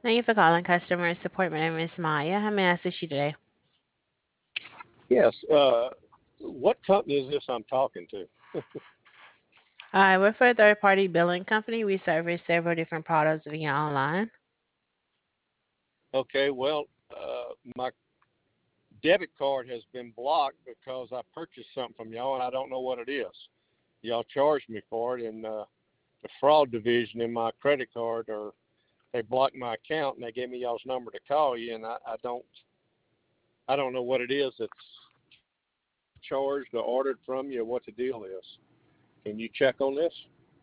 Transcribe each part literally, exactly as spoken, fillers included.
Thank you for calling customer support. My name is Maya. How may I assist you today? Yes. Uh, what company is this I'm talking to? Hi, we're for a third-party billing company. We service several different products via online. Okay, well, uh, my debit card has been blocked because I purchased something from y'all and I don't know what it is. Y'all charged me for it, and uh, the fraud division in my credit card, or they blocked my account and they gave me y'all's number to call you, and I, I don't, I don't know what it is that's charged or ordered from you or what the deal is. Can you check on this?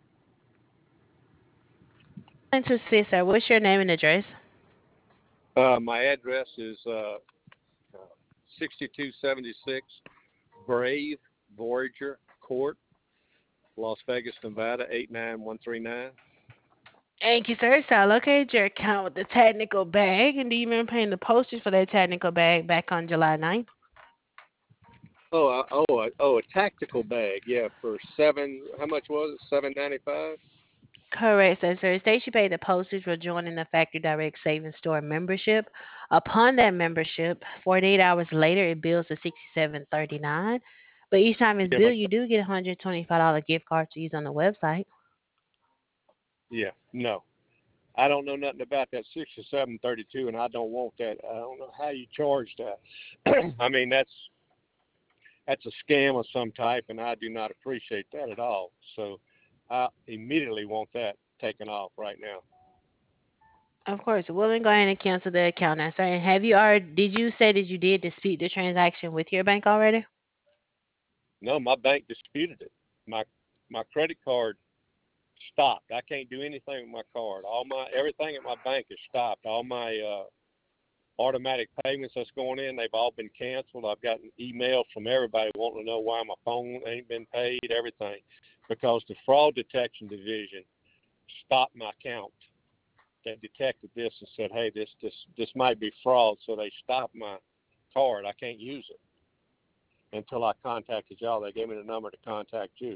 Thanks to see, sir. What's your name and address? Uh, my address is uh, uh, sixty-two seventy-six Brave Voyager Court, Las Vegas, Nevada, eight nine one three nine. Thank you, sir. So I located your account with the technical bag. And do you remember paying the postage for that technical bag back on July ninth? Oh, uh, oh, uh, oh, a tactical bag, yeah, for seven. How much was it? Seven ninety five. Correct, sir. So it states you paid the postage for joining the Factory Direct Savings Store membership. Upon that membership, forty-eight hours later, it bills to sixty-seven thirty-nine. But each time it's Yeah, but billed, you do get a one hundred twenty-five dollars gift card to use on the website. yeah, no, I don't know nothing about that sixty seven thirty two, and I don't want that. I don't know how you charge that. I mean, that's that's a scam of some type, and I do not appreciate that at all. So I immediately want that taken off right now. Of course, we'll then go ahead and cancel the account now, sir. And have you already, did you say that you did dispute the transaction with your bank already? No, my bank disputed it. My my credit card stopped. I can't do anything with my card. All my everything at my bank is stopped. All my uh, automatic payments that's going in, they've all been canceled. I've gotten emails from everybody wanting to know why my phone ain't been paid, everything, because the fraud detection division stopped my account. They detected this and said, "Hey, this this this might be fraud," so they stopped my card. I can't use it until I contacted y'all. They gave me the number to contact you.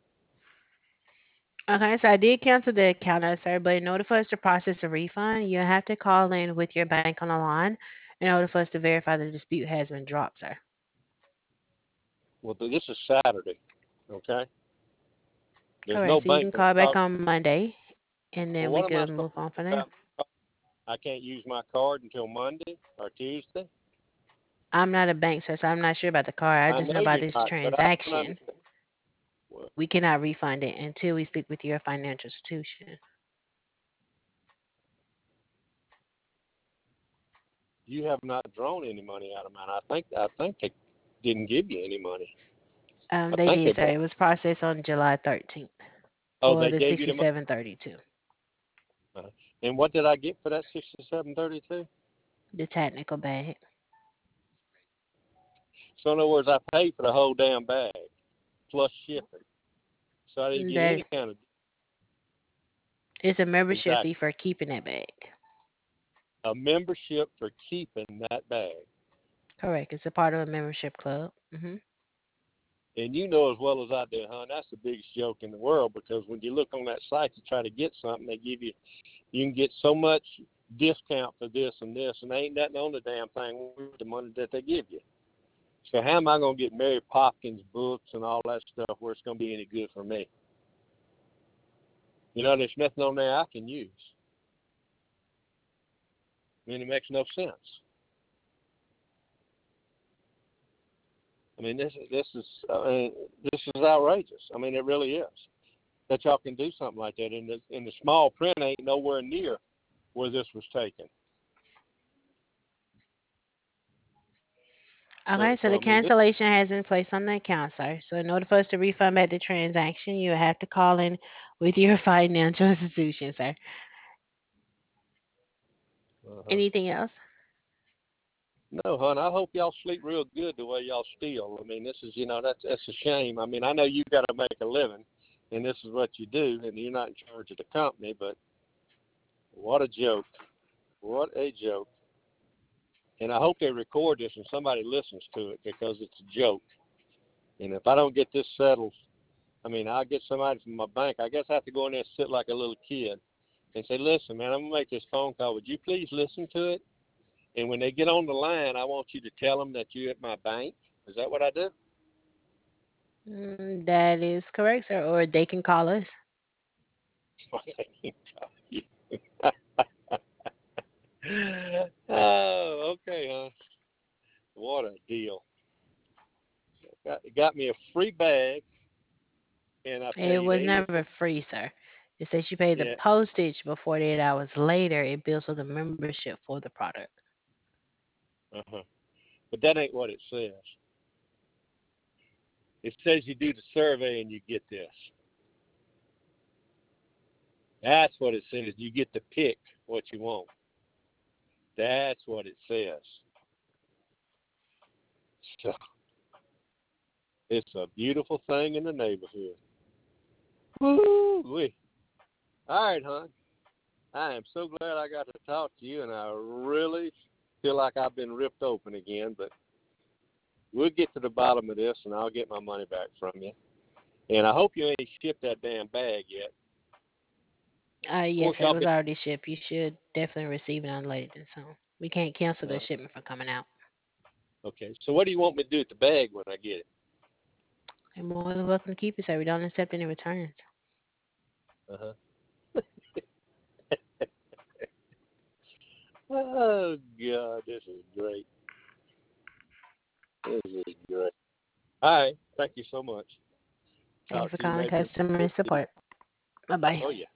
Okay, so I did cancel the account now, sir, but in order for us to process a refund, you have to call in with your bank on the line in order for us to verify the dispute has been dropped, sir. Well, this is Saturday, okay? There's no Correct. So you bank can gonna call back call. on Monday, and then Well, we what am I can supposed move on to from do there. about my card? I can't use my card until Monday or Tuesday. I'm not a bank, sir, so I'm not sure about the card. I I just know know about you're this not, but I don't transaction. understand. Well, We cannot refund it until we speak with your financial institution. you have not drawn any money out of mine. I think I think they didn't give you any money. Um, I they think did, they sir. bought. It was processed on July thirteenth Oh, for they the gave you the money. sixty-seven thirty-two, Uh, and what did I get for that sixty-seven thirty-two? the technical bag. So in other words, I paid for the whole damn bag plus shipping. So I didn't get That any kind of is a membership exact fee for keeping that bag. a membership for keeping that bag. Correct. It's a part of a membership club. hmm And you know as well as I do, hon, that's the biggest joke in the world, because when you look on that site to try to get something, they give you, you can get so much discount for this and this, and there ain't nothing on the damn thing with the money that they give you. So how am I going to get Mary Popkins books and all that stuff where it's going to be any good for me? You know, there's nothing on there I can use. I mean, it makes no sense. I mean, this this is uh, this is outrageous. I mean, it really is that y'all can do something like that. And the, and the small print ain't nowhere near where this was taken. So, Okay, so so the I mean, this, cancellation has been placed on the account, sir. So in order for us to refund back the transaction, you have to call in with your financial institution, sir. uh-huh. Anything else? No, hon. I hope y'all sleep real good the way y'all steal. I mean, this is, you know, that's that's a shame. I mean, I know you got to make a living, and this is what you do, and you're not in charge of the company. But what a joke! What a joke! And I hope they record this and somebody listens to it, because it's a joke. And if I don't get this settled, I mean, I'll get somebody from my bank. I guess I have to go in there and sit like a little kid and say, listen, man, I'm going to make this phone call. Would you please listen to it? And when they get on the line, I want you to tell them that you're at my bank. Is that what I do? Mm, that is correct, sir. Or they can call us. Oh, okay, huh? What a deal. Got, got me a free bag, and I It paid was eighty never four. free, sir. It says you pay the Yeah, postage, but forty-eight hours later, it bills with a membership for the product. uh-huh. But that ain't what it says. It says you do the survey and you get this. That's what it says. You get to pick what you want. That's what it says. So it's a beautiful thing in the neighborhood. Woo-wee. All right, hon. I am so glad I got to talk to you, and I really feel like I've been ripped open again, but we'll get to the bottom of this, and I'll get my money back from you. And I hope you ain't shipped that damn bag yet. Uh, Of yes, course, sir, it I'll was be. already shipped. You should definitely receive it on later than soon. We can't cancel the Uh, shipment from coming out. okay, so what do you want me to do with the bag when I get it? You're more than welcome to keep it, sir. We don't accept any returns. Uh-huh. Oh, God, this is great. This is great. All right, thank you so much. Thank you Talk for to you calling maybe. customer support. Bye bye. Oh, yeah.